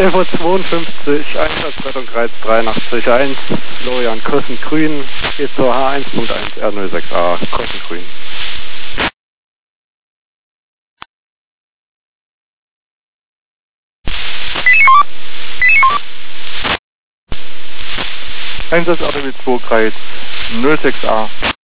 11:52 Uhr, Einsatzrettung Greiz 83.1, Florian Kossengrün, geht zur H1.1 R06A, Kossengrün. Einsatz ADW 2 Greiz 06A.